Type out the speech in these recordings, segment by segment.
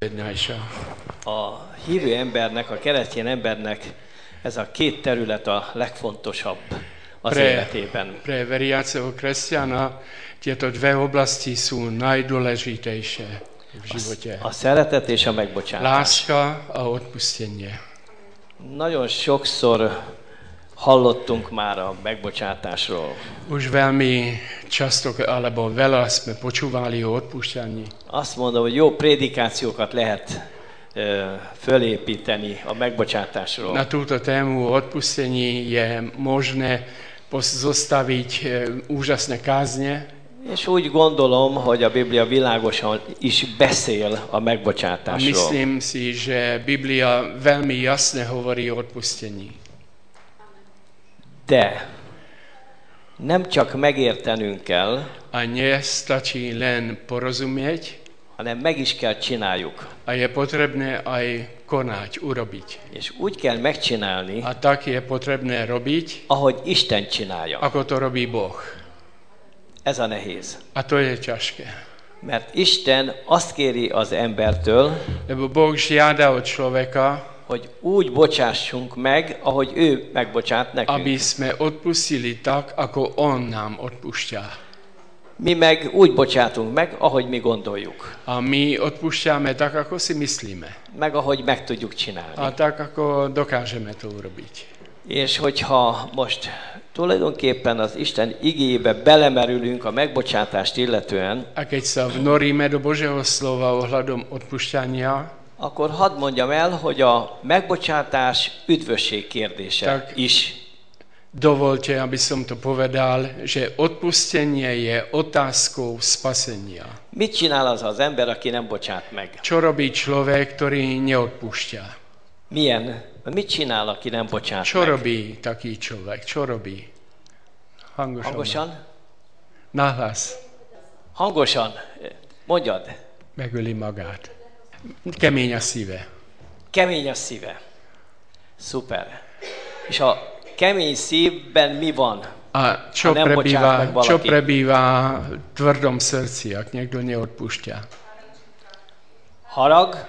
A hívő embernek, a keresztény embernek ez a két terület a legfontosabb az életében. Pre veriaceho kresťana tieto dve oblasti sú najdôležitejšie v živote. A szeretet és a megbocsátás. Láska a odpustenie. Nagyon sokszor hallottunk már a megbocsátásról. Už veľmi často, alebo veľa sme počúvali o odpúšťaní. Azt mondom, hogy jó prédikációkat lehet fölépíteni a megbocsátásról. Na túto tému o odpustení je možné zostaviť úžasné kázne. És úgy gondolom, hogy a Biblia világosan is beszél a megbocsátásról. A myslím si, že Biblia veľmi jasne hovorí o odpustení. De nem csak megértenünk kell, a nestačí len porozumieť, hanem meg is kell csináljuk. A je potrebné aj konať, urobiť. És úgy kell megcsinálni, a tak je potrebné robiť, ahogy Isten csinálja. Ako to robí Boh. Ez a nehéz. A to je ťažké. Mert Isten azt kéri az embertől, lebo Boh žiada od človeka, hogy úgy bocsássunk meg, ahogy ő megbocsát nekünk. Aby sme odpustili tak, ako on nám odpúšťa. Mi meg úgy bocsátunk meg, ahogy mi gondoljuk. A my odpúšťame tak, ako si myslíme. Meg ahogy meg tudjuk csinálni. A tak, ako dokážeme to urobiť. És hogyha most tulajdonképpen az Isten igéjébe belemerülünk a megbocsátást illetően, a keď sa vnoríme do Božieho slova ohľadom odpúšťania, akkor hadd mondjam el, hogy a megbocsátás üdvösség kérdése tak is. Dovolte, aby som to povedal, že odpustenie je otázkou spasenia. Mit csinál az ember, aki nem bocsát meg? Čo robí človek, ktorý neodpúšťa? Mit csinál, aki nem bocsát Čo meg? robí taký človek? Čo robí? Hangosan? Nahlas. Hangosan. Mondjad. Megöli magát. Kemény a szíve. Kemény a szíve. Szuper. És a kemény szívben mi van? A čo prebýva v tvrdom srdci, ak niekto neodpúšťa? Harag?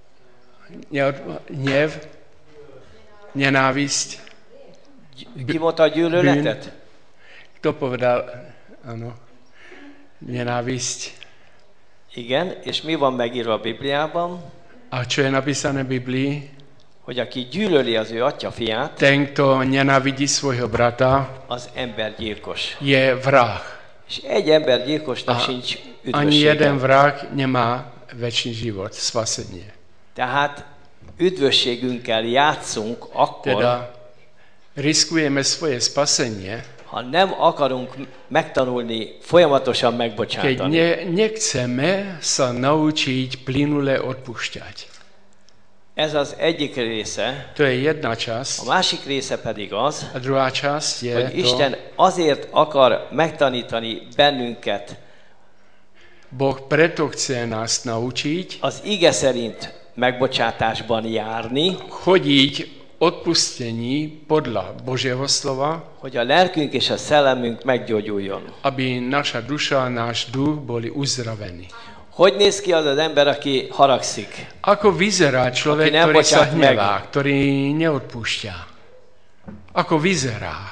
Hnev? Nenávisť? Ki mondta a gyűlöletet? Kto povedal? Áno. Nenávisť. Igen, és mi van megírva a Bibliában? A čo je napísané v Biblii? Hogy aki gyűlöli az ő atya fiát, ten, kto nenávidí svojho brata, az embergyilkos. Je vrah. És egy embergyilkosnak sincs üdvössége. Ani jeden vrah nemá večný život, spasenie. Tehát üdvösségünkkel játszunk akkor, teda riskujeme svoje spasenie, ha nem akarunk megtanulni folyamatosan megbocsátani. Keď nechceme sa naučiť plynule odpúšťať. Ez az egyik része. To je jedna časť. A másik része pedig az, a druhá časť je hogy Isten azért akar megtanítani bennünket. Boh preto chce nás naučiť az ige szerint megbocsátásban járni, chodiť odpustení podľa Božieho slova, hogy a lelkünk és a szellemünk meggyógyuljon. Aby naša duša a náš duch boli uzdravení. Hogy néz ki az az ember, aki haragszik? Ako vyzerá človek, ktorý sa hnevá, ktorý neodpúšťa? Ako vyzerá?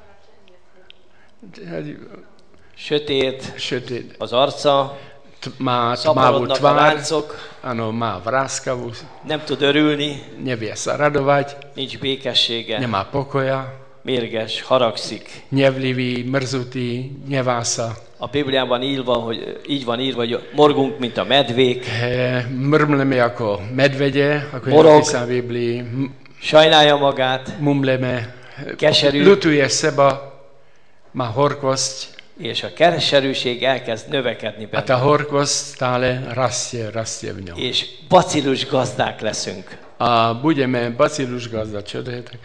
Sötét, az arca, má tmavú tvár, áno, má vráskavú, nem tud örülni, nevie sa radovať, nincs békessége, nemá pokoja, mérges, haragszik. Hnevlivý, mrzutý, hnevá sa. A Bibliában így van írva, hogy morgunk, mint a medvék. Mrmleme ako medvede, ako je napísané v Biblii. Sajnálja magát. Mumleme. Keserű. Ľutuje seba. Má horkosť. És a keserűség elkezd növekedni benne. A tá horkosť stále rastie v ňom. És bacillus gazdák leszünk. A budeme bacillus gazda, čo to je tak?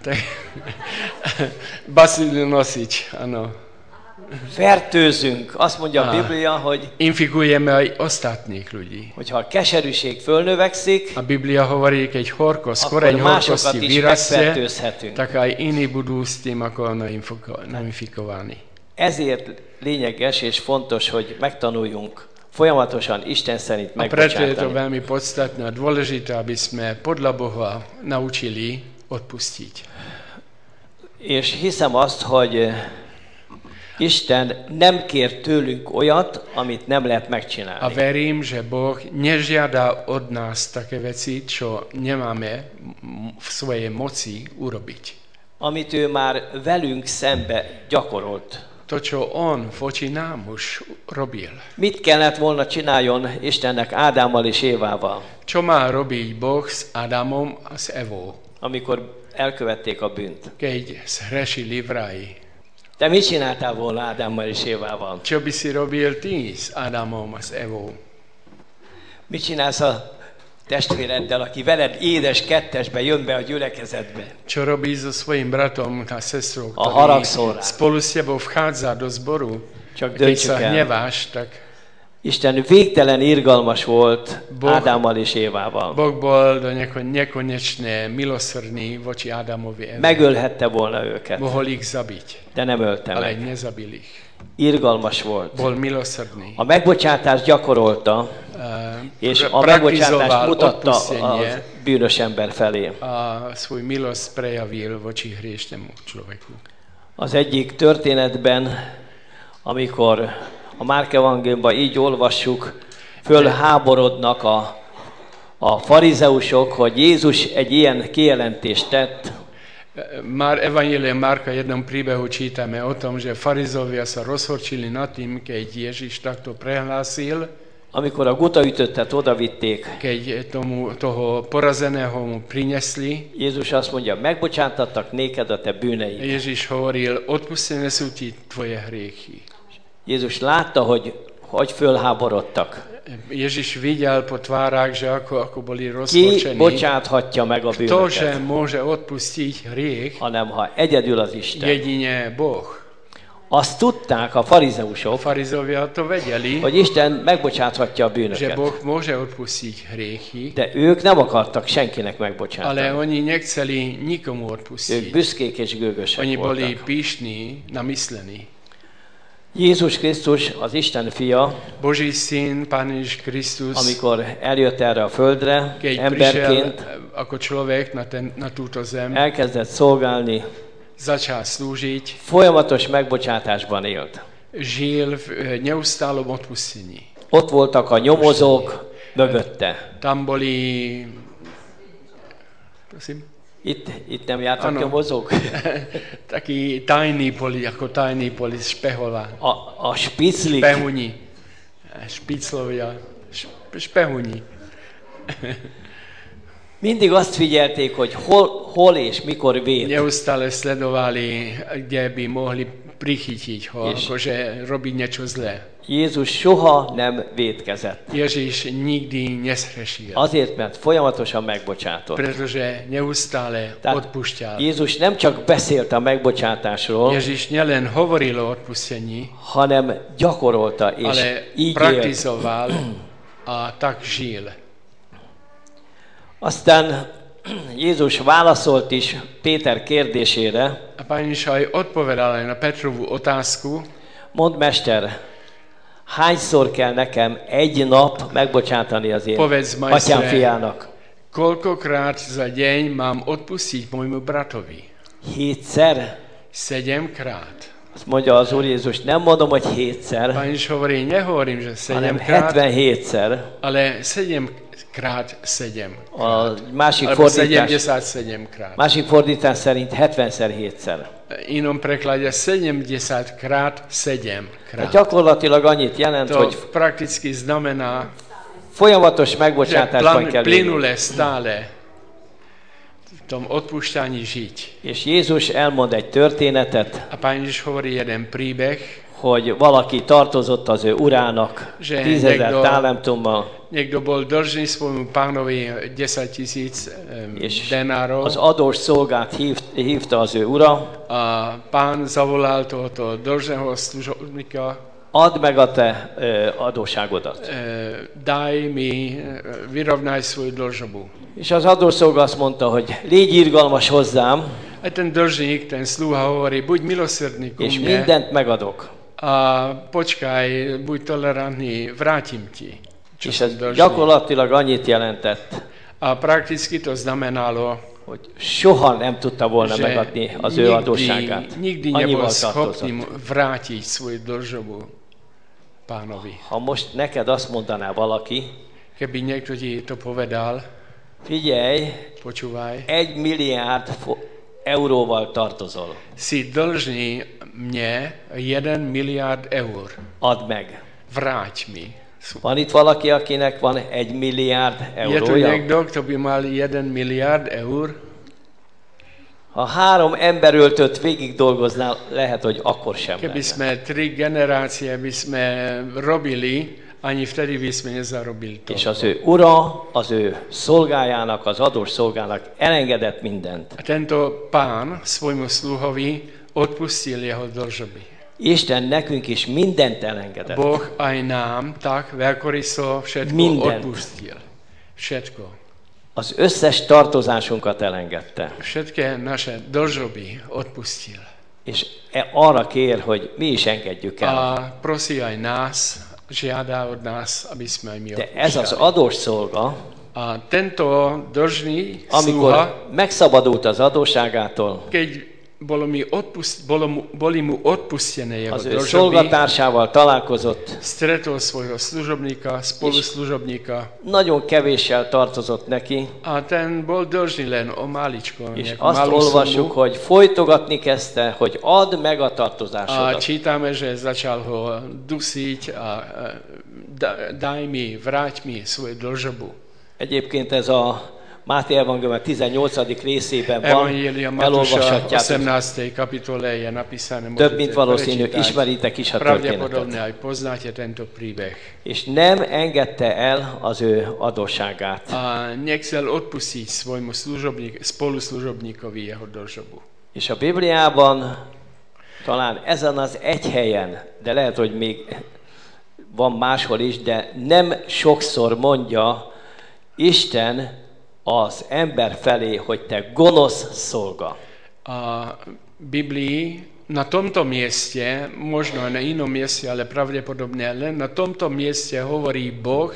Bacillus nosič, áno. Fertőzünk. Azt mondja a Biblia, hogy infikujeme aj ostatných ľudí. Hogyha a keserűség fölnövekszik, a Biblia hovorí, keď koreň horkosti vyrastie, tak aj iní budú s tým ako infikovaní. Ezért lényeges és fontos, hogy megtanuljunk folyamatosan Isten szerint megbocsátani. A preto je to veľmi podstatné a dôležité, aby sme podľa Boha naučili odpustiť. És hiszem azt, hogy Isten nem kér tőlünk olyat, amit nem lehet megcsinálni. A verím, že Boh nežiada od nás také veci, čo nemáme v svojej moci urobiť. Amit ő már velünk szembe gyakorolt. To, čo on voči nám už robil. Mit kellett volna csináljon Istennek Ádámmal és Évával? Čo má robiť Boh s Ádámom a s Evou? Amikor elkövették a bűnt. Keď zhrešili v raji. Te mit csináltál volna Ádámmal és Évával? Čo by si robil ty s Ádámom a s Evou? Mit csinálsz a testvéreddel, aki veled édes kettesbe jön be a gyülekezetbe? Čo robíš so svojím bratom a sestrou, A haragszol rá. spolu s tebou vchádza do zboru? Csak Keď döntsük sa el. hneváš, tak Isten végtelen irgalmas volt Ádámmal és Évával. Boh bol nekonečne milosrdný voči Ádamovi Eve. Megölhette volna őket, Mohol ich zabiť, de nem ölte ale meg. nezabil ich. Irgalmas volt. Bol milosrdný. A megbocsátást gyakorolta, és a megbocsátást mutatta az bűnös ember felé. A svoj milosť prejavil voči hriešnemu človeku. Az egyik történetben, amikor a Márk evangéliumban így olvassuk, fölháborodnak a farizeusok, hogy Jézus egy ilyen kijelentést tett. Már Evangelium Márka jednom príbehu čítame o tom, že farizovia sa rozhorčili nad tým, keď Ježiš takto prehlásil, amikor a gutaütöttet odavitték, keď toho porazeného mu prinesli. Jézus azt mondja, megbocsátattak néked a te bűneid. Ježiš hovoril, odpustené sú ti tvoje hriechy. Jézus látta, hogy fölháborodtak. Ježiš videl po tvárach, že ako boli Ki rozhorčení. bocsáthatja meg a Ktože bűnöket, môže odpustiť hriech? hanem ha egyedül az Isten. Jedine Boh. Azt tudták a farizeusok, Farizovia to vedeli, hogy Isten megbocsáthatja a že bűnöket. Boh môže odpustiť hriechy, De ők nem akartak senkinek ale megbocsátani. oni nechceli nikomu Ők odpustiť. büszkék és gőgösek Oni boli voltak. pyšní, namyslení. Jézus Krisztus, az Isten fia, Boží syn, Pán Ježiš Kristus, amikor eljött erre a földre, keď prišiel emberként, ako človek na túto zem, elkezdett szolgálni, začal slúžiť, folyamatos megbocsátásban élt. žil v neustálom odpustení. Ott voltak a nyomozók mögötte. Tam boli... Prosím? Itt nem jártak nyomozók? Takí tajní boli, ako tajní boli špehová. A špiclik. Špehuni. Špiclovia. Špehuni. Mindig azt figyelték, hogy hol és mikor véd. Neustále sledovali, kde by mohli prichytiť ho, akože robiť niečo zlé. Jézus soha nem vétkezett. Ježiš nikdy nezhrešil. Azért, mert folyamatosan megbocsátott. Pretože neustále odpúšťal. Jézus nem csak beszélt a megbocsátásról, Ježiš nielen hovoril o odpustení, hanem gyakorolta és ale így praktizoval a tak žil. Aztán Jézus válaszolt is Péter kérdésére. A Pán Ježiš aj odpovedal aj na Petrovú otázku. Mondd, Mester, hányszor kell nekem egy nap megbocsátani az én atyám fiának? Koľkokrát za deň mám odpustiť môjmu bratovi? 7-szer? 7-krát. Azt mondja az Úr Jézus, nem mondom, hogy 7-szer, Pán Ježiš hovorí, nehovorím, že 7-krát, hanem 77-szer. ale 7-krát 7. A másik Alebo fordítás, 77-krát. másik fordítás szerint 70-szer 7-szer. Inom preklade 70-krát 7-krát. Gyakorlatilag annyit jelent, To hogy prakticky znamená, folyamatos že megbocsátásban kell élni. plynule stále v tom odpúšťaní žiť. És Jézus elmond egy történetet, A Pán Ježiš hovorí jeden príbeh, hogy valaki tartozott az ő urának Že 10 000 talentummal, niekto bol dlžný svojmu pánovi 10 000 és denárov az adós szolgát hívta az ő ura, a pán zavolal tohoto dlžného služobníka, add meg a te adóságodat. daj mi, vyrovnaj svoju dlžobu. És az adószolga azt mondta, hogy légy irgalmas hozzám, A ten dlžník, ten sluha hovorí, buď milosrdný ku és mne mindent megadok. A počkaj, buď tolerantný, vrátim ti. És ez gyakorlatilag annyit jelentett, A prakticky to znamenalo, hogy soha nem tudta volna megadni az ő adósságát. Nikdy nebol schopný vrátiť svoju dlžobu pánovi. Ha most neked azt mondaná valaki, Keby niekto ti to povedal, figyelj, počúvaj, 1 milliárd euróval tartozol. Si dlžný mne 1 miliárd eur. Add meg. Vráť mi. Van itt valaki, akinek van 1 milliárd Je tu eurója? niekto, kto by mal 1 miliárd eur? Ha 3 emberöltöt végig dolgoznál, lehet, hogy akkor sem Keby lenne. sme 3 generácie by sme robili, ani vtedy by sme nezarobili to. És az ő ura, az ő szolgájának, az adós szolgának elengedett mindent. A tento pán svojmu sluhovi odpustil jeho dlžoby. Isten nekünk is mindent elengedett. Boh aj nám tak veľkoryso všetko Mindent. odpustil. Všetko. Az összes tartozásunkat elengedte. Všetké naše dlžoby odpustil. És arra kér, hogy mi is engedjük el. A prosí aj nás, žiada od nás, aby sme aj my De ez az odpúšťali. adós szolga, A tento dlžný amikor sluha, megszabadult az adósságától, keď boli mu odpustené jeho az ő dlžoby, szolgatársával találkozott, stretol svojho služobníka, spoluslužobníka nagyon kevéssel tartozott neki, a ten bol dlžný len o maličko, és nejakú azt malú olvassuk, sumu. hogy folytogatni kezdte, hogy add meg a A tartozásodat. čítame, že začal ho dusiť a daj mi, vráť mi svoju dlžobu. Egyébként ez a Máté evangélium 18. részében van, Evangélia Matúša elolvashatjátok. 18. kapitole je napísané, Több mint môžete valószínű, prečítať. ismeritek is a Pravdepodobne történetet. aj poznáte tento príbeh. És nem engedte el az ő adósságát. A nechcel odpustiť svojmu spoluslužobníkovi jeho dlžobu. És a Bibliában talán ezen az egy helyen, de lehet, hogy még van máshol is, de nem sokszor mondja Isten az ember felé, hogy te gonosz szolga. A Biblii na tomto mieste, možno aj na inom mieste, ale pravdepodobne len na tomto mieste hovorí Boh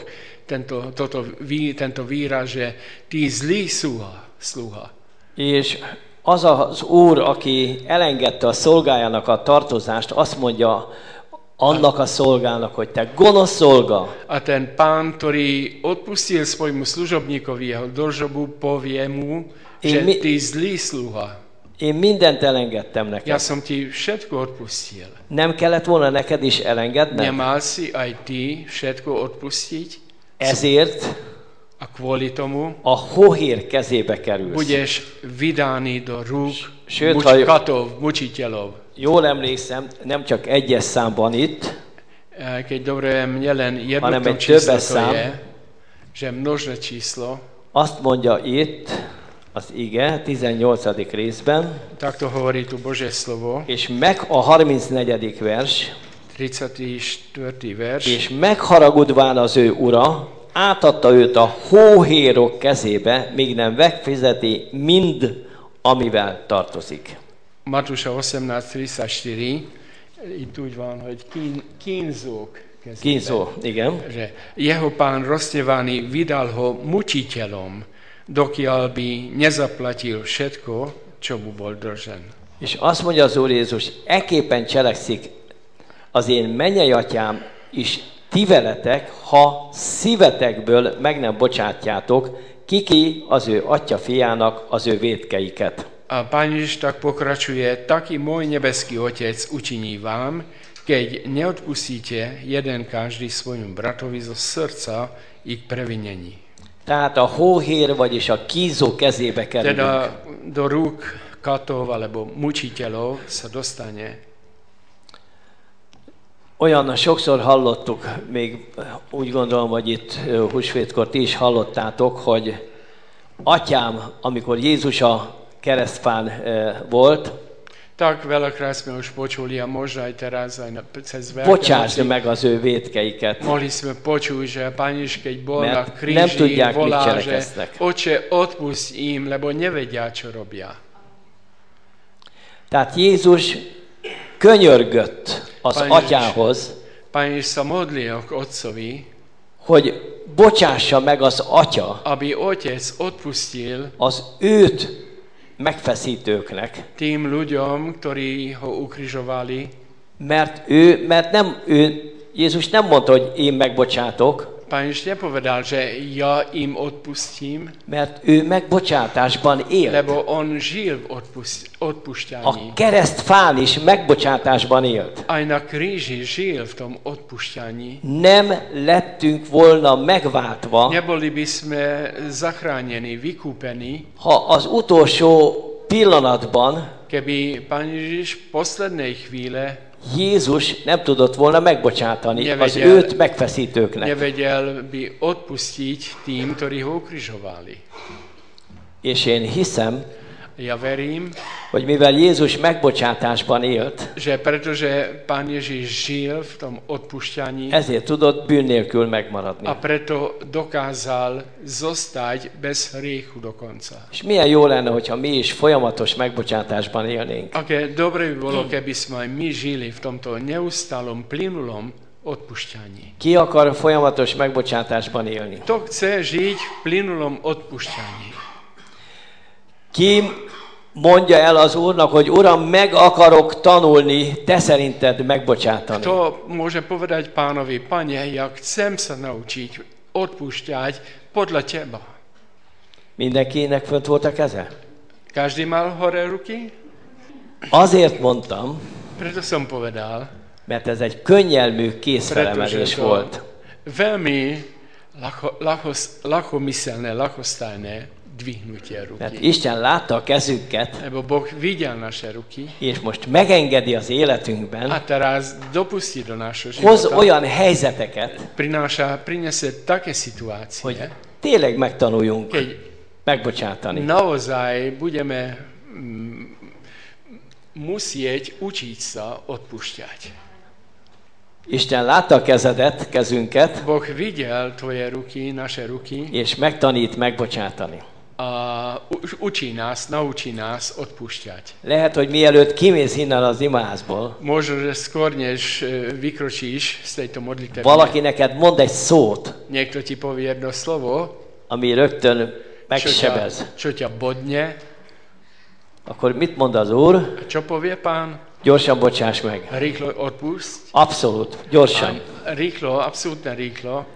tento výraz, že ty zlý sluha. És az az úr, aki elengedte a szolgájának a tartozást, azt mondja annak a szolgának, hogy te gonosz szolga. A ten pán, ktorý odpustil svojmu služobníkovi jeho dlžobu, povie mu, že ty zlý sluha. Én mindent elengedtem Ja neked. som ti všetko odpustil. Nem kellett volna neked is elengedned? Nemal si aj ty všetko odpustiť? Ezért A kvôli tomu a hohér kezébe kerülsz. budeš vydaný do rúk Sőt, mučiteľov. Jól emlékszem, nem csak egyes számban itt, Keď dobre nielen hanem jednotnom egy číslo többes to szám. je, že množné číslo, Azt mondja itt az ige 18. részben, takto hovorí tu Božie slovo, és meg a 34. vers, 34. verš, és megharagudván az ő ura, átadta őt a hóhérok kezébe, míg nem megfizeti mind, amivel tartozik. Matúša 18.34, itt úgy van, hogy kínzók kezébe. Kínzó, igen. Že jeho pán rozhnevaný vydal ho mučiteľom, dokiaľ by nezaplatil všetko, čo mu bol dlžen. És azt mondja az Úr Jézus, ekképpen cselekszik az én mennyei atyám is ti veletek, ha szívetekből meg nem bocsátjátok, kiki az ő atya fiának az ő vétkeiket. A Pán Ježiš tak pokračuje, tak i môj nebeský Otec učiní vám, keď neodpustíte jeden každý svojmu bratovi zo srdca ich previnení. Tehát a hóhér, vagyis a kínzó kezébe kerülünk. Teda do rúk katov alebo mučiteľov sa dostane. Olyan sokszor hallottuk, még úgy gondolom, hogy itt húsvétkor ti is hallottátok, hogy atyám, amikor Jézus a keresztfán volt, Tak veľakrát sme už počuli a možno aj teraz aj cez bocsásd Veľkonoci meg az ő vétkeiket. mohli sme počuť, že Pán Ježiš, keď bol Mert na nem kríži, tudják, mit volá, že cselekeznek. Oče, odpusť im, lebo nevedia, čo robia. Tehát Jézus könyörgött az atyához, Pán Ježiš sa modlil k otcovi, hogy bocsássa meg az atya aby otec odpustil az őt megfeszítőknek, tým ľuďom, ktorí ho ukrižovali, mert Jézus nem mondta, hogy én megbocsátok, Pán Ježiš nepovedal, že ja im odpustím, mert ő megbocsátásban élt. lebo on žil v odpúšťaní. A keresztfán is megbocsátásban élt. Aj na kríži žil v tom odpúšťaní. Nem lettünk volna megváltva, Neboli by sme zachránení, vykúpení, ha az utolsó pillanatban keby Pán Ježiš v poslednej chvíle Jézus nem tudott volna megbocsátani az Nevedel. őt megfeszítőknek. nevedel by odpustiť tým, ktorí ho ukrižovali. És én hiszem, Ja verím, hogy mivel Jézus megbocsátásban élt, že pretože Pán Ježiš žil v tom odpúšťaní ezért tudott bűn nélkül megmaradni. a preto dokázal zostať bez hriechu dokonca. És milyen jó lenne, hogyha mi is folyamatos megbocsátásban élnénk. Aké dobre by bolo, keby sme aj my žili v tomto neustálom, plynulom odpúšťaní. Ki akar folyamatos megbocsátásban élni? Kto chce žiť v plynulom odpúšťaní? Ki mondja el az Úrnak, hogy Uram, meg akarok tanulni, te szerinted megbocsátani? Kto môže povedať Pánovi, Pane, ja chcem sa naučiť odpúšťať podľa Teba? Mindenkinek fönt volt a keze? Každý mal hore ruky? Azért mondtam, Preto som povedal, mert ez egy könnyelmű kézfelemelés pretože to volt. veľmi ľahomyselné, ľahostajné dvihnutie Mert ruky. Isten látta a kezünket, Lebo Boh videl naše ruky és most megengedi az életünkben, a teraz dopustí do nášho hoz života, olyan helyzeteket, prinesie také hogy situácie, tényleg megtanuljunk keď megbocsátani. naozaj budeme musieť učiť sa odpúšťať. Isten látta a kezünket, Boh videl tvoje ruky, naše ruky és megtanít megbocsátani. a naučí nás odpúšťať. Lehet, hogy mielőtt kimész innen az imázból, Možno, že skôr než vykročíš z tejto modlitevne, valaki neked mond egy szót, niekto ti povie jedno slovo, ami rögtön megsebez. čo ťa bodne. Akkor mit mond az Úr? A čo povie Pán? Gyorsan bocsáss meg. Rýchlo odpusť. Abszolút, gyorsan. Rýchlo, absolútne rýchlo.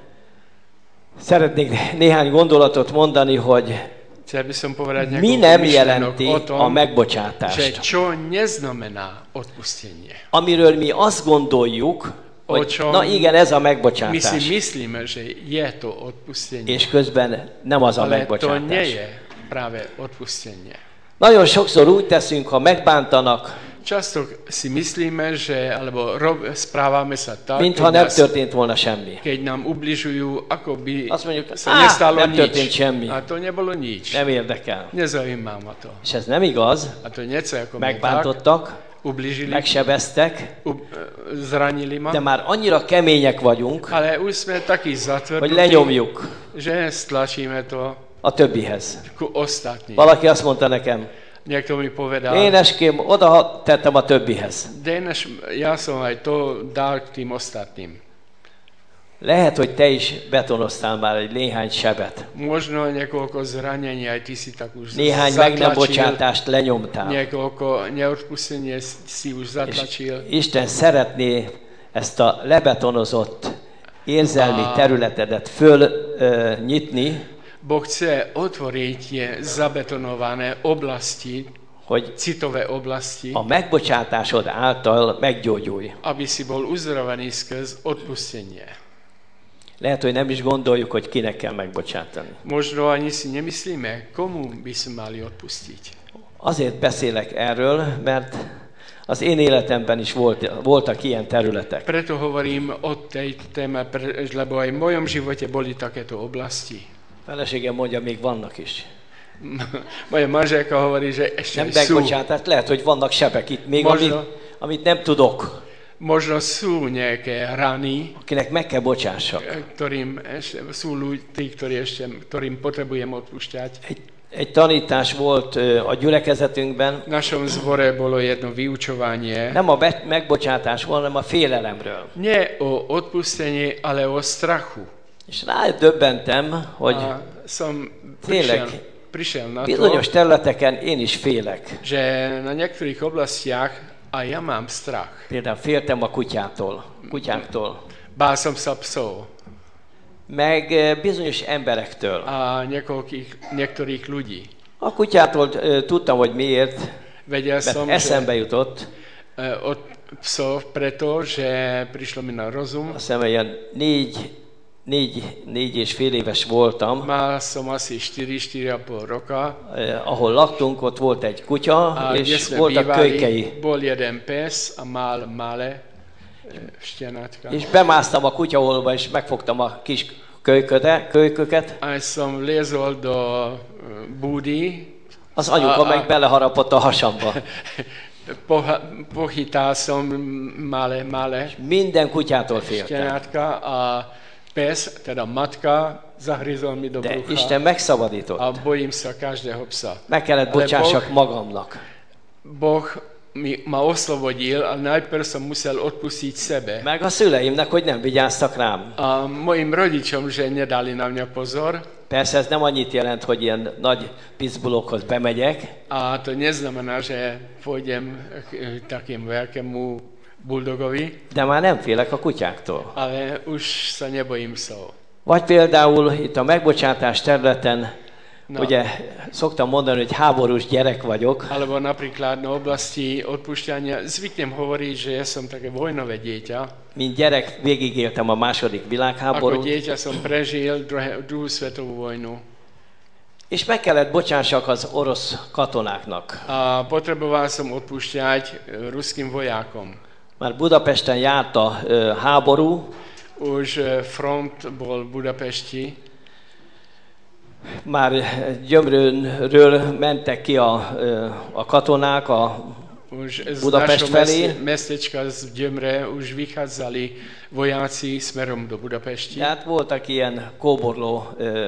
Szeretnék néhány gondolatot mondani, hogy Chcel by som povedať mi nejakú nem myšlienok jelenti o a tom, že megbocsátást. čo neznamená odpustenie. Amiről mi azt gondoljuk, hogy čom na igen, ez a My si megbocsátás. myslíme, že je to odpustenie, És közben nem az a ale to nie megbocsátás. je práve odpustenie. Nagyon sokszor úgy teszünk, ha megbántanak, Často si myslíme, že, alebo správame sa tak, mintha nem történt volna semmi. keď nám ubližujú, ako by Azt mondjuk, sa nestalo nem történt nič. semmi. A to nebolo nič. Nem érdekel. Nezaujíma ma to. És ez nem igaz, A to nie je ako tak, megbántottak, ubližili, megsebeztek, zranili ma, de már annyira kemények vagyunk, ale už sme takí hogy zatvrdnutí, lenyomjuk že stlačíme to a többihez. ku ostatným. Valaki azt mondta nekem, Niekto mi povedal, éneském, oda tettem a többihez. Dénes, ja som aj to dal k tým ostatným. Lehet, hogy te is betonoztál már egy néhány sebet. Možno niekoľko zranení, aj ty si tak už Néhány meg nem bocsátást lenyomtál. Niekoľko neodpustenie si už És zatlačil. Isten szeretné ezt a lebetonozott érzelmi területedet fölnyitni, Boh chce otvoriť tie zabetonované oblasti, hogy citové oblasti, a megbocsátásod által meggyógyulj. aby si bol uzdravovaný skrz odpustenie. Lehet, hogy nem is gondoljuk, hogy kinek kell megbocsátani. Možno ani si nemyslíme, komu by sme mali odpustiť. Azért beszélek erről, mert az én életemben is voltak ilyen területek. Preto hovorím o tej téme, lebo aj v mojom živote boli takéto oblasti. Feleségem mondja, még vannak is. Moja manželka hovorí, že ešte Nem sú. megbocsátás, lehet, hogy vannak sebek itt még, Možno. amit nem tudok, Možno sú nejaké rany, akinek meg kell bocsássak. ktorým ešte, sú ľudí, ktorým potrebujem odpúšťať. Egy tanítás volt a gyülekezetünkben. V našom zbore bolo jedno vyučovanie. Nem a megbocsátás volt, hanem a félelemről. Nie o odpustení, ale o strachu. És rádöbbentem, hogy som tényleg prišiel na to, bizonyos területeken én is félek. že na niektorých oblastiach a ja mám strach. Például féltem a kutyáktól. Bál som sa psov. Meg bizonyos emberektől. A niektorých ľudí. A kutyától tudtam, hogy miért, Vedel som, mert eszembe jutott. Od psov preto, že prišlo mi na rozum. Azt hiszem, ilyen 4,5 éves voltam. Mal som asi 4,5 roka. Ahol laktunk, ott volt egy kutya, és voltak kölykei. Bol jeden pes a mal malé šteniatka. És bemásztam a kutyaholba, és megfogtam a kis kölyköket. A som liezol do búdy. Az anyuka meg beleharapott a hasamba. Pochytal som malé. Minden kutyától féltem. Šteniatka a pes, teda matka, zahryzol mi do brucha. brucha. De Isten megszabadított. A bojím sa každého psa. Meg kellett bocsássak magamnak. Boh ma oslobodil, a najprv som musel odpustiť sebe. Meg a szüleimnek, hogy nem vigyáztak rám. A mojim rodičom, že nedali na mňa pozor. Persze ez nem annyit jelent, hogy ilyen nagy pitbullokhoz bemegyek. A to neznamená, že pôjdem k takému veľkému bulldogovi. De már nem félek a kutyáktól. Ale už sa nebojím psov. Vagy például itt a megbocsátás területen, ugye szoktam mondani, hogy háborús gyerek vagyok. Alebo napríklad na oblasti odpúšťania zvyknem hovoriť, že ja som také vojnové dieťa. Mint gyerek végigéltem a második világháborút. Ako dieťa som prežil druhú svetovú vojnu. És meg kellett bocsássak az orosz katonáknak. A potreboval som odpúšťať ruským vojákom. Már Budapesten járt a háború. Už front bol v Budapesti. Már Gyömrőről mentek ki a katonák a Budapest felé. Mestečka z Gyömre už vychádzali vojáci smerom do Budapesti. Hát voltak ilyen kóborló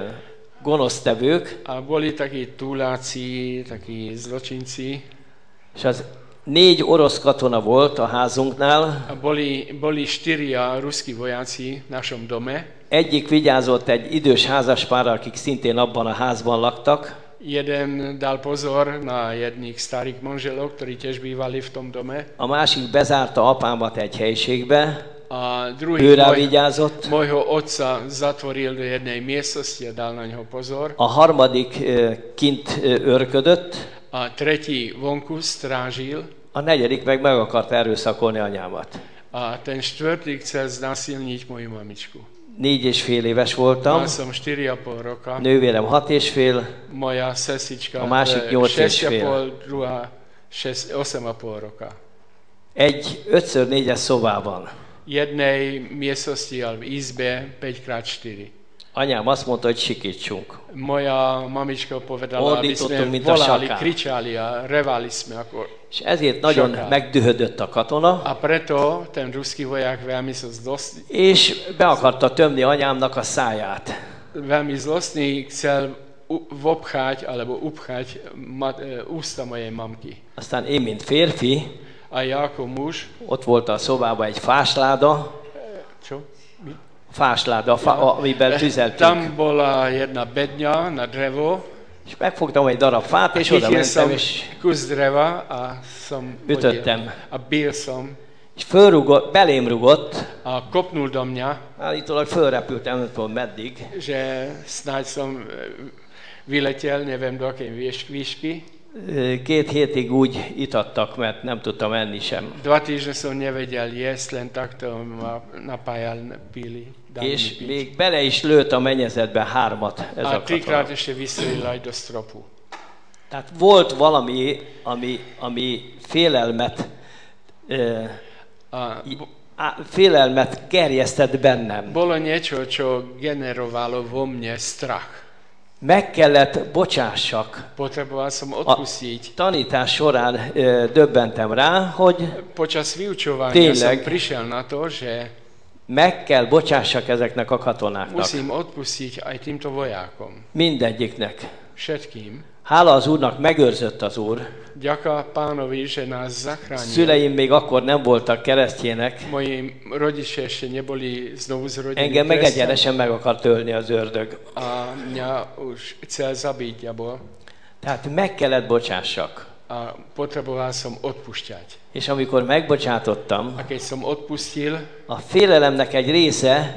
gonosztevők. A boli takí túláci, takí zločinci. És az 4 orosz katona volt a házunknál. A boli 4 ruskí vojáci v našom dome. Egyik vigyázott egy idős házaspárra, akik szintén abban a házban laktak. Jeden dal pozor na jedných starých manželov, ktorí tiež bývali v tom dome. A másik bezárta apámat egy helyiségbe. A druhý vigyázott. Mojho otca zatvoril do jednej miestnosti a dal na ňo pozor. A harmadik kint őrködött. A tretí vonku strážil. A negyedik meg akart erőszakolni anyámat. A ten štvrtý chcel znásilniť moju mamičku. 4,5 éves voltam. Mal som 4,5 roka. Nővérem 6,5. Moja sestička a másik 8,5. Druhá 8,5 roka. Egy 5x4-es szobában. Jednej miestnosti alebo izbe 5x4. Anyám azt mondta, hogy sikítsunk. Moja mamička povedala, aby sme volali, kričali a revali sme ako és ezért nagyon megdühödött a katona. A preto ten ruský voják veľmi sa zlostný. És be akarta tömni anyámnak a száját. Veľmi zlostný chcel vopchať alebo upchať ústa mojej mamky. Aztán én, mint férfi, a ja ako muž, ott volt a szobában egy fásláda. Čo? Mi? Fásláda, amiben tüzeltünk. Tam bola jedna bedňa na drevo. És megfogtam egy darab fát, és oda mentem, és kus dreva a som ütöttem. A bil som. És belém rugott. A kopnul do mňa. Állítólag fölrepültem, nem tudom meddig. Že snáď som vyletel, neviem do akej výšky. 2 hétig úgy itattak, mert nem tudtam enni sem. 2 týždne som nevedel jesť, len takto ma napájal, pili. És még bele is lőtt a mennyezetbe 3-at ez a katona. 3-krát ešte vystrelil aj do stropu. Tehát volt valami, ami félelmet gerjesztett bennem. Bolo niečo, čo generovalo vo mne strach. Meg kellett bocsássak. Potreboval som odpustiť. A tanítás során döbbentem rá, hogy počas vyučovania som prišiel na to, že meg kell bocsássak ezeknek a katonáknak. Musím odpustiť aj týmto vojákom. Mindegyiknek. všetkým. Hála az Úrnak, megőrzött az Úr. Ďaká Pánovi, že nás zachránil. Szüleim még akkor nem voltak keresztjének. Moji rodičia ešte neboli znovu zrodení Engem meg egyenesen meg akart ölni az ördög. A mňa už chcel zabiť diabol. Tehát meg kellett bocsássak. A potreboval som odpúšťať. És amikor megbocsátottam, A keď som odpustil, a félelemnek egy része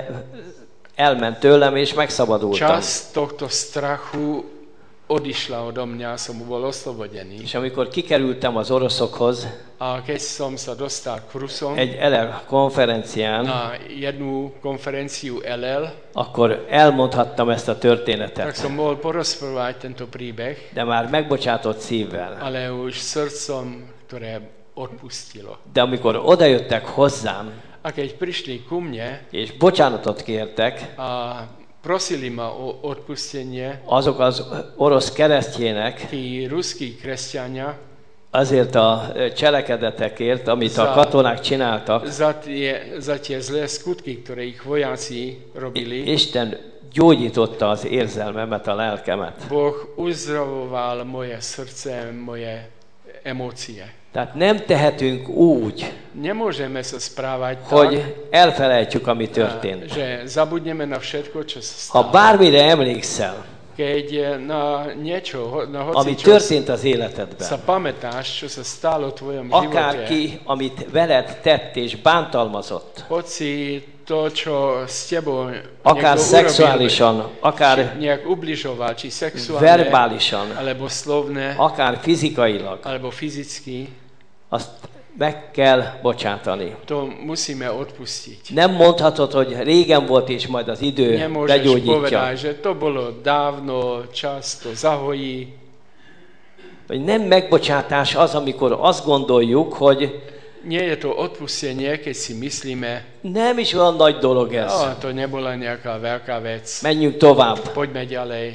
elment tőlem, és megszabadultam. časť tohto strachu odišla odo mňa, som bol oslobodený. És amikor kikerültem az oroszokhoz, A keď som sa dostal k Rusom egy ELEL konferencián, na jednu konferenciu LL, akkor elmondhattam ezt a tak történetet. som mohol porozprávať tento príbeh, De már megbocsátott szívvel. ale už srdcom, ktoré odpustilo. De amikor odajöttek hozzám, A keď prišli ku mne és bocsánatot kértek, a prosili ma o odpustenie, azok az orosz keresztjének tí ruskí kresťania azért a cselekedetekért, amit a katonák csináltak, za tie zlé skutky, ktoré ich vojaci robili, Isten gyógyította az érzelmemet, a lelkemet. Boh uzdravoval moje srdce, moje emócie. Tehát nem tehetünk úgy, Nemôžeme sa správať hogy tak, elfelejtjük, ami történt. že zabudneme na všetko, čo sa Ha stalo. bármire emlékszel, Keď na niečo, na ami hocičo történt az sa életedben, pamätáš, čo sa stalo v tvojom živote, akárki, amit veled tett és bántalmazott, hoci to, čo s tebou akár niekto szexuálisan, urobil, akár či nejak ubližoval, či sexuálne, verbálisan, alebo slovné, akár fizikailag, alebo fyzicky, azt meg kell bocsátani. to musíme odpustiť. Nem mondhatod, hogy régen volt és majd az idő Nemôžeš begyógyítja. povedať, že to bolo dávno, čas to zahojí. Vagy nem megbocsátás az, amikor azt gondoljuk, hogy Nie je to odpustenie, keď si myslíme, nem is olyan nagy dolog ez. to nebola nejaká veľká vec. Menjünk tovább. Poďme ďalej.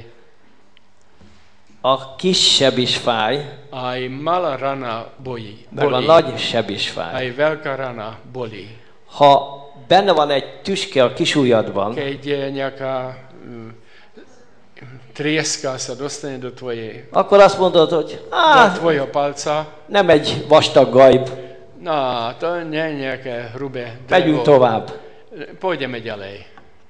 A kisebb is fáj, Aj malá rana meg a bolí. nagy seb is fáj. Aj veľká rana bolí. Ha benne van egy tüske a kisujjadban, Keď je nejaká trieska sa dostane do tvojej, akkor azt mondod, hogy do tvojho palca, nem egy vastag gajb, no to nie je nejaké hrubé megyünk drevo. tovább. Pôjdeme ďalej.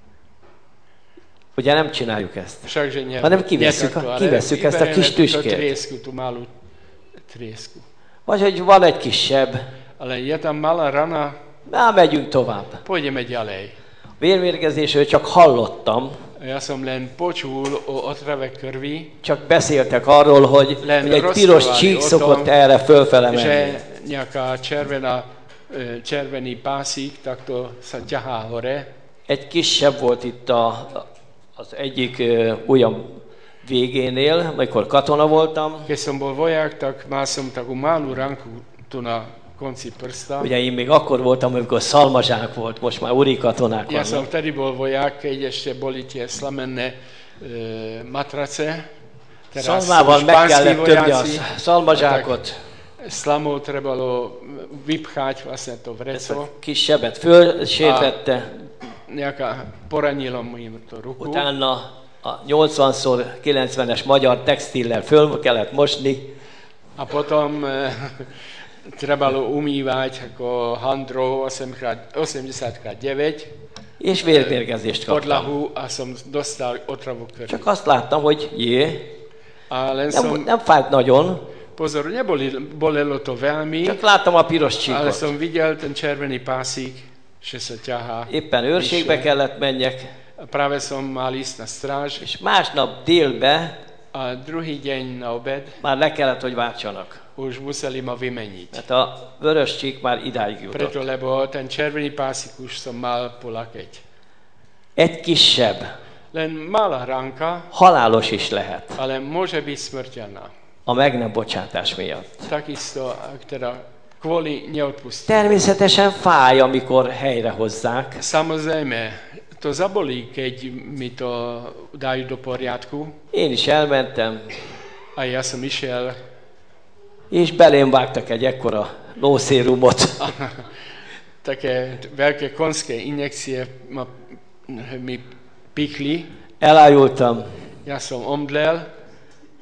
Ugye nem csináljuk ezt. Všakže nie. Hanem kivesszük ezt a kis tüskét. Triesku, tú malú triesku. Vagy hogy van egy kisebb, Ale je tam malá rana, megyünk tovább. pôjdeme ďalej. Vérmérgezésről csak hallottam, Ja som len počul o otrave krvi, csak beszéltek arról, hogy egy piros csík szokott erre fölfele menni. že nejaká červený pásik takto sa ťahá hore. Egy kisebb volt itt az egyik ujjam végénél, amikor katona voltam. Keď som bol vojak, tak mal som takú malú ranku tu na konci prsta. Ugye én még akkor voltam, amikor szalmazsák volt, most már uri katonák Ja som vannak. vtedy bol vojak, keď ešte boli tie slamenné matrace. Szalmával meg kellett többi a szalmazsákot. Slamou trebalo vypchať vlastne to Ezt vreco. a kisebbet fölsértette, Nejaká poranilo mu im to ruku. utána a 80x90-es magyar textillel föl kellett mosni, A potom trebalo umývať ako handrou 80x9 és vérmérgezést kaptam. podlahu a som dostal otravu krvi. Csak azt láttam, hogy A len som, nem fájt nagyon, pozor, bolelo to veľmi, csak láttam a piros ale csíkot. som videl ten červený pásik, že sa ťahá. Éppen őrségbe kellett menjek, Práve som mal ísť na stráž és másnap délbe a druhý deň na obed már le kellett, hogy váltsanak. už museli ma vymeniť. Mert a vörös csík már idáig jutott. Preto, lebo ten červený pásik už som mal po lakeť. Egy kisebb, Len malá ránka, halálos is lehet ale môže byť smrteľná. a meg nem bocsátás miatt. Takisto, teda kvôli neodpusteniu. Természetesen fáj, amikor helyrehozzák, Samozrejme, to zabolí, keď mi to dajú do poriadku. én is elmentem, A ja som išiel és belém vágtak egy ekkora lószérumot. také veľké konské injekcie mi pichli. Elájultam, Ja som omdlel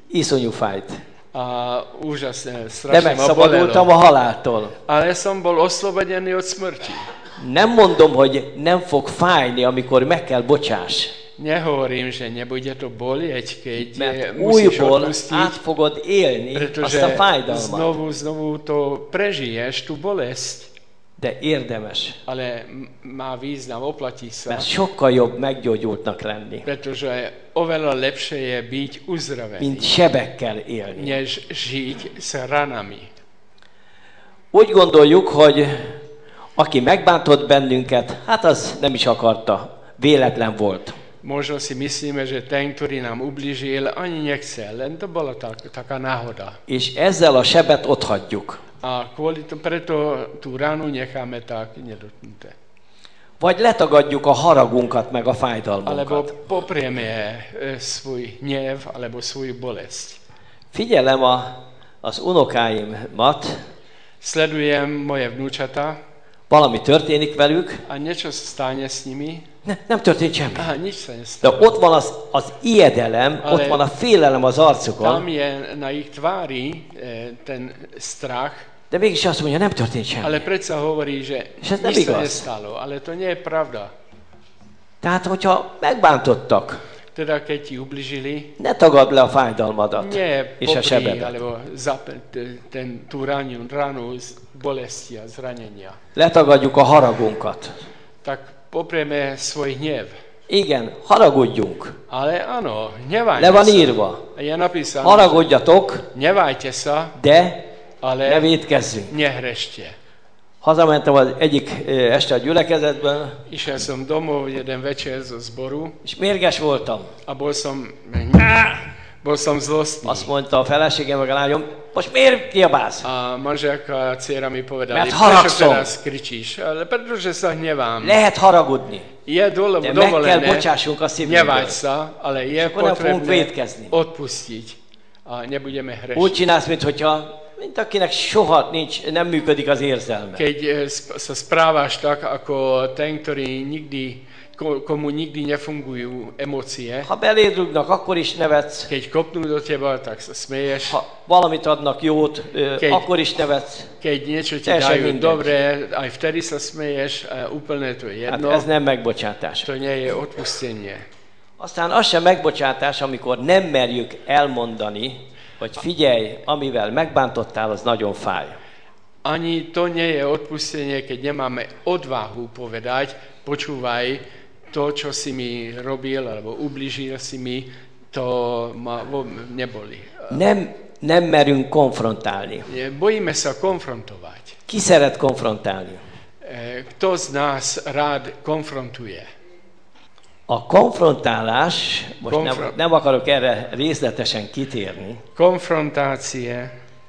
Iszonyú fájt. A úžasné, De strašne ma megszabadultam bolelo. a haláltól. Ale som bol oslobodený od smrti. Nem mondom, hogy nem fog fájni, amikor meg kell bocsáss. Nehovorím, že nebude to bolieť, keď Mert musíš újból odpustiť, át fogod élni azt pretože a fájdalmat. znovu to prežiješ, tú bolesť, De érdemes. ale má význam, oplatí sa, Mert sokkal jobb meggyógyultnak lenni, pretože oveľa lepšie je byť uzdravený, mint sebekkel élni. než žiť s ranami. Úgy gondoljuk, hogy aki megbántott bennünket, hát az nem is akarta, véletlen volt. Možno si myslíme, že ten, ktorý nám ubližil, ani nechcel, len to bola taká náhoda. És ezzel a sebet otthagyjuk. A preto tú ranu necháme tak nedotknuté. Vagy letagadjuk a haragunkat, meg a Alebo fájdalmunkat. poprieme svoj hnev, alebo svoju bolesť. Figyelem az unokáimat, Sledujem moje vnúčata valami történik velük, a niečo sa stane s nimi. nem történt semmi. Aha, nič sa De nestane. ott van az ijedelem, Ale- ott van a félelem az Tam arcukon, je na ich tvári ten strach, de mégis azt mondja, nem történt semmi. ale predsa hovorí, že És ez nem nič sa igaz. nestalo. Ale to nie je pravda. Tehát, hogyha megbántottak, Teda keď ti ubližili, ne tagadd le a fájdalmadat nie és a popri, sebedet. alebo tú ranu z bolesti a zranenia. Letagadjuk a haragunkat. Tak poprieme svoj hnev. Igen, haragudjunk. Ale áno, hnevajme Le van sa. írva. Je napísané, Haragudjatok, hnevajte sa, de ale ne vétkezzünk. nehrešte. Hazamentem az egyik este a gyülekezetben, Išiel som domov jeden večer zo zboru és mérges voltam. a bol som zlostný. Azt mondta a feleségem meg a lányom, most miért kiabálsz? A manželka a dcéra mi povedali, Mert prečo haragszom. teraz kričíš? Ale pretože sa hnevám. Lehet haragudni, Je de meg kell dovolené bocsássunk a hnevať szívünkből. sa, ale je akkor nem fogunk potrebné vétkezni. odpustiť. A nebudeme Úgy hrešiť. csinálsz, mint akinek soha nem működik az érzelme. Keď sa správaš tak, ako ten, ktorý komu nikdy nefungujú emócie, Ha beléd rúgnak, akkor is nevetsz. keď kopnú do teba, tak sa smeješ. Ha valamit adnak jót, Keď- akkor is nevetsz. Keď niečo ti Teljesen dajú mindegy. dobre, aj vtedy sa smeješ, a úplne to je Hát jedno. ez nem megbocsátás. To nie je odpustenie. Aztán az sem megbocsátás, amikor nem merjük elmondani, hogy figyelj, amivel megbántottál, az nagyon fáj. Ani to nie je odpustenie, keď nemáme odvahu povedať, počúvaj, to, čo si mi robil, alebo ubližil si mi, to ma neboli. Nem merünk konfrontálni. Bojíme sa konfrontovať. Ki szeret konfrontálni? Kto z nás rád konfrontuje? A konfrontálás, most Konfront- nem akarok erre részletesen kitérni, Konfrontácie.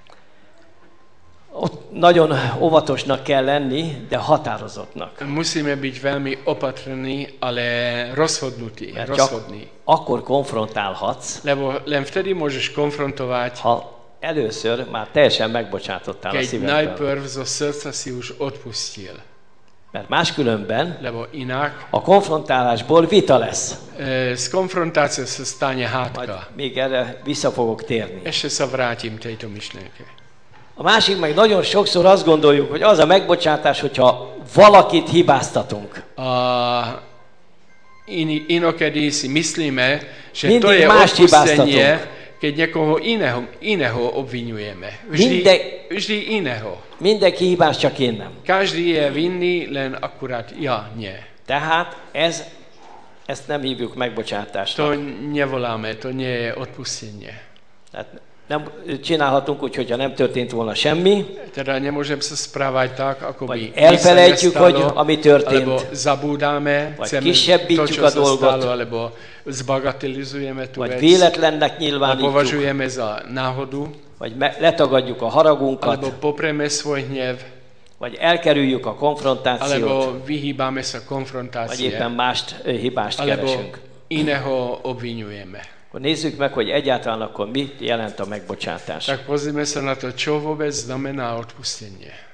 ott nagyon óvatosnak kell lenni, de határozottnak. Musíme byť veľmi opatrní, ale rozhodnutí. Mert csak Rozhodní. akkor konfrontálhatsz, Lebo len vtedy môžeš konfrontovať, ha először már teljesen megbocsátottál a keď szívedből. najprv zo srdca si už odpustil. Mert máskülönben Lebo inak a konfrontálásból vita lesz. z konfrontácie sa stane Majd hádka. még erre vissza fogok térni. Ešte sa vrátim tejto myšlienke. A másik meg nagyon sokszor azt gondoljuk, hogy az a megbocsátás, hogyha valakit hibáztatunk. A inokedy si myslíme, že Mindig to je mást odpustenie, hibáztatunk. keď niekoho iného obvinujeme. Vždy iného. Mindenki hibás, csak én nem. Každý je vinný, len akurát ja nie. Tehát ezt nem hívjuk megbocsátásnak. To nevoláme, to nie je odpustenie. Tehát nem csinálhatunk úgy, hogyha nem történt volna semmi, Teda nemôžem sa správať tak, ako by vagy nič sa elfelejtjük, nestalo, hogy ami történt, alebo zabúdáme, vagy chceme to, kisebbítjük čo a sa dolgot, stalo, alebo zbagatelizujeme tú vagy vec, véletlennek a nyilvánítjuk, považujeme za náhodu, vagy letagadjuk a haragunkat, alebo popreme svoj hnev, vagy elkerüljük a konfrontációt, alebo vyhýbame sa vagy konfrontácie, éppen hibást alebo keresünk. iného obvinujeme. Akkor nézzük meg, hogy egyáltalán akkor mit jelent a megbocsátás. Tak pozrime sa na to, čo vôbec znamená odpustenie.